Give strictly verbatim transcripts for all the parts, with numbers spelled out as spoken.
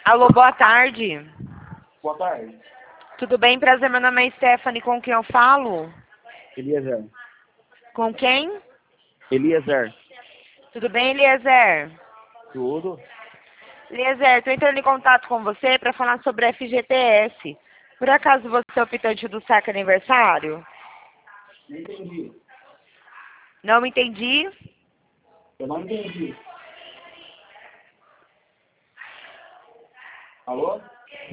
Alô, boa tarde. Boa tarde. Tudo bem? Prazer, meu nome é Stephanie, com quem eu falo? Eliezer. Com quem? Eliezer. Tudo bem, Eliezer? Tudo? Eliezer, estou entrando em contato com você para falar sobre F G T S. Por acaso você é o optante do saque aniversário? Não entendi. Não entendi. Eu não entendi. Alô?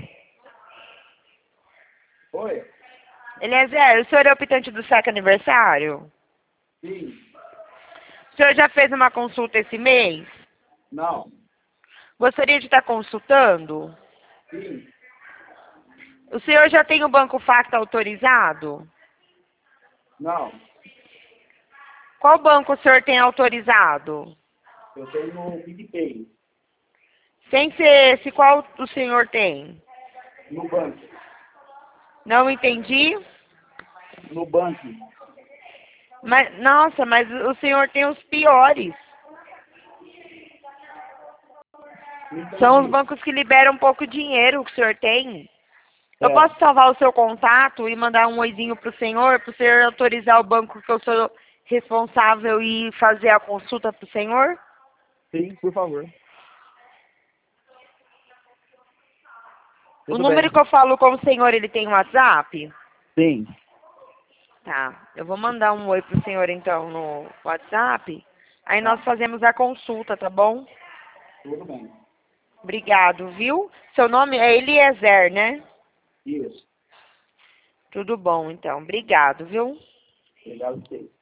Oi? Eliezer, o senhor é o optante do saque aniversário? Sim. O senhor já fez uma consulta esse mês? Não. Gostaria de estar consultando? Sim. O senhor já tem o Banco Facta autorizado? Não. Qual banco o senhor tem autorizado? Eu tenho o PicPay. Sem ser esse, qual o senhor tem? No banco. Não entendi. No banco. Mas, nossa, mas o senhor tem os piores. Não entendi. São os bancos que liberam um pouco de dinheiro que o senhor tem. Eu É. posso salvar o seu contato e mandar um oizinho pro senhor, para o senhor autorizar o banco que eu sou responsável e fazer a consulta pro senhor? Sim, por favor. O Tudo número bem. que eu falo com o senhor, ele tem um WhatsApp? Sim. Tá, eu vou mandar um oi pro senhor então no WhatsApp. Aí nós Tá. fazemos a consulta, tá bom? Tudo bem. Obrigado, viu? Seu nome é Eliezer, né? Isso. Tudo bom, então. Obrigado, viu? Obrigado a vocês.